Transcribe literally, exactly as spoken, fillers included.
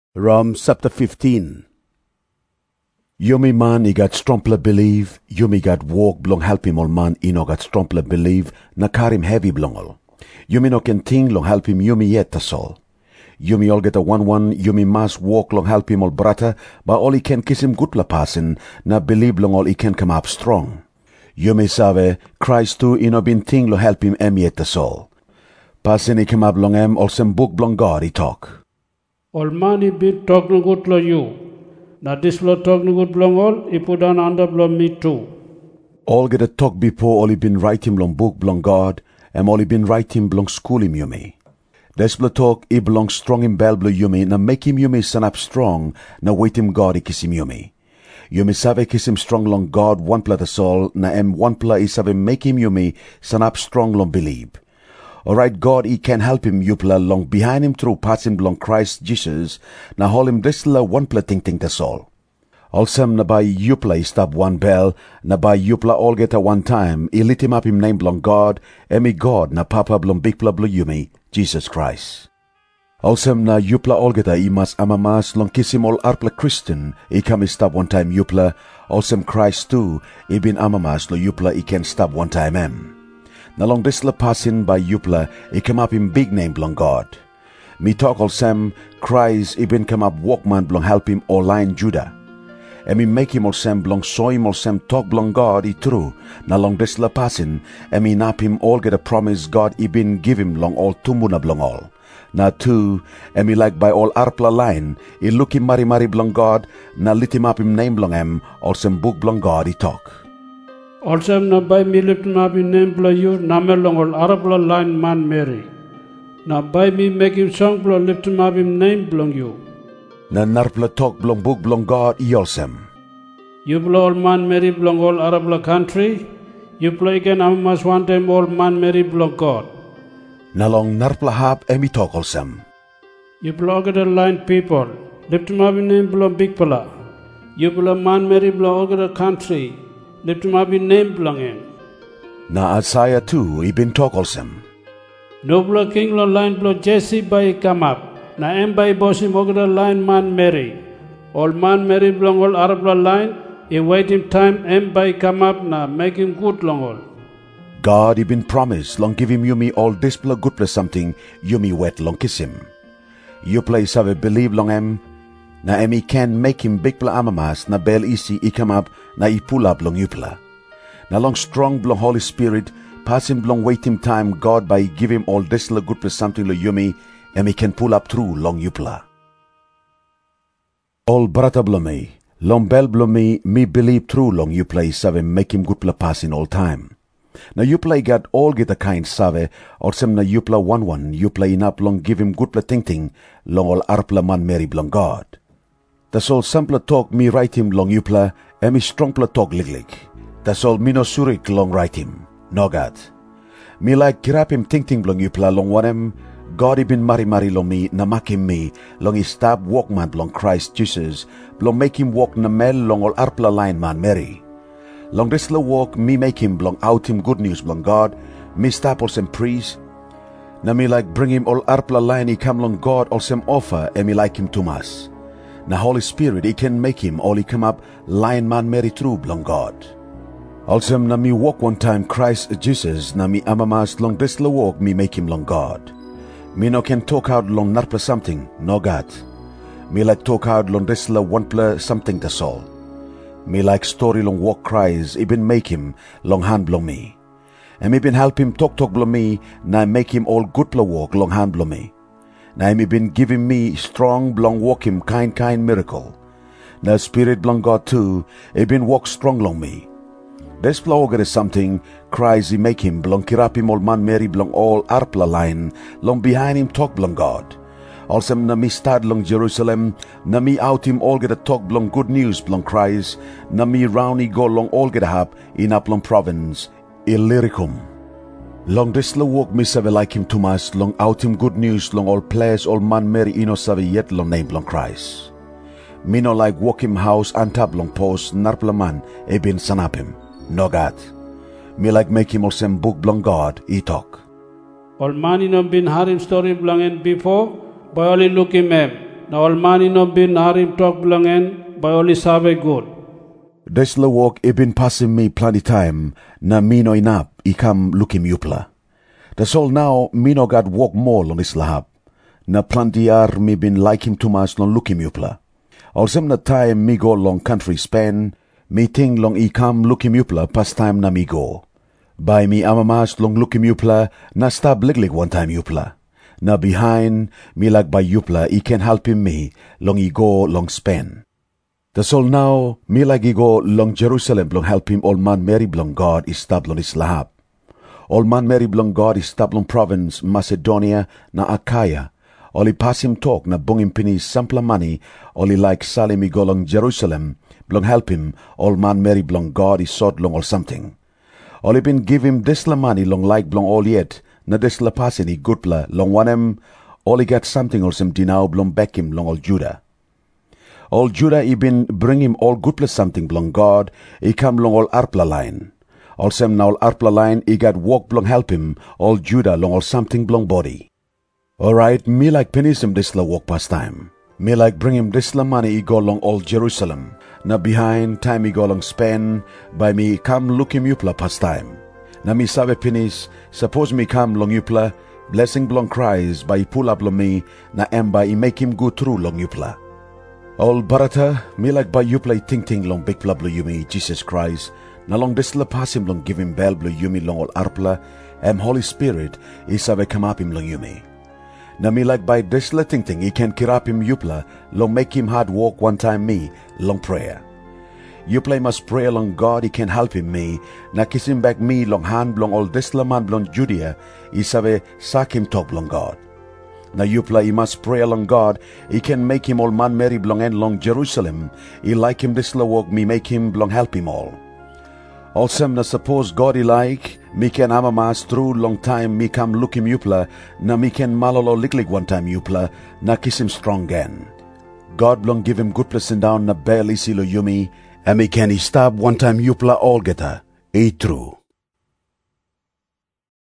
Rom chapter fifteen. Yumi man i gat stromple believe, yumi gat walk blong help him all man i no gat stromple believe, na karim heavy blongol. Yumi no can ting long help him yumi yet as all. Yumi all get a one one, yumi mas walk long help him all brata, but all he can kiss him good la passing, na believe long all he can come up strong. Yumi save, Christ too i no bin ting lo help him em yet as all. Passing he come up long em all sem book blong God he talk. All money bit talk no good lo you. Na this lo talk no good blong all, he put down under blong me too. All get a talk before all he been write him long book blong God, and all he been write him blong school him yumi. Des blo talk he belong strong in bell blo yumi, na make him yumi stand up strong, na wait him God he kiss him yumi. Yumi save kiss him strong long God one pla the soul, na em one pla he save make him yumi stand up strong long believe. Alright, God, he can help him yupla long behind him through parts him long Christ Jesus, na hol him drisla one pla ting ting the soul. Also, na by yupla he stab one bell, na by yupla all get a one time, he lit him up him name blong God, emi God na papa blong big pla blo yumi, Jesus Christ. Also, na yupla all get a imas amamas long kiss him all arpla Christian, he come he stab one time yupla, also Christ too, he been amamas lo yupla he can stab one time em. Na long this la passing by yupla, he come up in big name blong God. Me talk all sem, Christ he been come up walkman blong help him all line Judah. And me make him all sem blong so him all sem talk blong God he true. Na long this la passing, and me nap him all get a promise God he been give him long all tumuna blong all. Na two, and me like by all arpla line, he look him mari mari blong God, na lit him up him name blong em, all sem book blong God he talk. Also, na by me lift na be name blo you, na me long all Arabla line man Mary. Na by me make him song blo lift na be name blong you. Na narpla talk blong book blong God he olsem. You blo all man Mary blong all Arabla country. You blo again amas one time all man Mary blong God. Na long narpla hab emi talk olsem. You blo get a line people. Lift na be name blong big pala. You blo man Mary blong all get a country. Lift him up in name belong him. Na Isaiah too, he been talk olsem. No blow king lo line blow Jesse by come up. Na em by bossy mogada line man Mary. All man Mary belong all Arab line. He wait him time em by come up na make him good long all. God he been promised long give him yumi all display good plus something yumi wet long kiss him. You place have a believe long em. Na emi can make him big pla amamas, na bel isi i come up, na i pull up long yupla. Na long strong blong Holy Spirit, pass him blong waiting time God by give him all this la good plus something lo yumi, emi can pull up through long yupla. All brata blomi, long bel blomi, me believe through long yupla save make him good pla pass in all time. Na yupla got all get a kind save, or sem na yupla one one, yupla in up long give him good pla ting ting, long all arpla man Mary blong God. That's all simple talk me write him long yupla, and me strong pla talk liglig. That's all me no surik long write him, no God. Me like kirap him ting ting long yupla long one em, God he been mari mari long me, na mak him me, long he stab walkman long Christ Jesus, long make him walk na mel long all arpla line man Mary. Long this la walk me make him blong out him good news blong God, me stab all sem priest. Na me like bring him all arpla line he come long God all sem offer, and me like him to mass. Na Holy Spirit, he can make him all he come up lion man Mary true blong God. Also na me walk one time Christ Jesus, na me amamas long this la walk me make him long God. Me no can talk out long narpla something, no God. Me like talk out long this la one pla something that's all. Me like story long walk Christ, he been make him long hand blong me. And me been help him talk talk blong me, na make him all good pla walk long hand blong me. Now he been giving me strong blong walk him kind kind miracle. Now spirit blong God too, he been walk strong long me. This blogger is something, cries he make him blong kirap him all man Mary blong all arpla line, long behind him talk blong God. Also na me start long Jerusalem, na me out him all get a talk blong good news blong cries, na me round he go long all get a hap in Aplon province, Illyricum. Long this la walk me save like him too much, long out him good news, long all players, all man Mary ino save yet long name long Christ. Me no like walk him house antap long post, narpla man, e bin sanap him, no God. Me like make him all sem book blong God, he talk. All man ino been heard him story blong en before, by only look him em. na all man ino bin harim talk belong en by only save good. This the walk he been passing me plenty time, na me no inap, he come look him yupla. That's all now, me no got walk more on this lahab. Na plenty are me been like him too much long look him yupla. Also na time me go long country Spain, me think long he come look him yupla past time na me go. By me amamas long look him yupla, na stab liglig one time yupla. Na behind, me like by yupla, he can help him me, long he go long Spain. That's all now, me like he go long Jerusalem, long help him old man Mary blong God is stab long his lahab. Old man Mary blong God is stab long province, Macedonia, na Achaia. Oli pass him talk na bung him pini sampla money, oli like Salim he go long Jerusalem, blong help him, old man Mary blong God is sort long or something. Oli been give him this la money long like blong all yet, na this la pass any good la long one him, oli get something or some dinao blong back him long all Judah. All Judah he been bring him all good plus something blong God, he come long all Arpla line. All sem now all Arpla line he got walk blong help him, all Judah long all something blong body. Alright, me like pennies him this la walk past time. Me like bring him this la money he go long all Jerusalem. Na behind time he go long Spain, by me come look him yupla past time. Na me save pennies, suppose me come long yupla, blessing blong cries by pull up long me, na emba he make him go through long yupla. All barata, me like by yupla ting ting long big pla blo yumi Jesus Christ, na long this la pass him long give him bell blo yumi long all arpla, em Holy Spirit, he save come up him long yumi. Na me like by this la ting ting he can kirap him yupla, long make him hard walk one time me, long prayer. Yupla must pray along God, he can help him me, na kiss him back me long hand blong all this la man blong Judea, he save sak him talk long God. Na yupla he must pray along God, he can make him all man Mary blong and long Jerusalem, he like him this la walk me make him blong help him all. Also na suppose God he like, me can amamas through long time me come look him yupla, na me can malolo liklik one time yupla, na kiss him strong again. God blong give him good blessing down na barely silo yumi, and me can he stab one time yupla all geta, e true.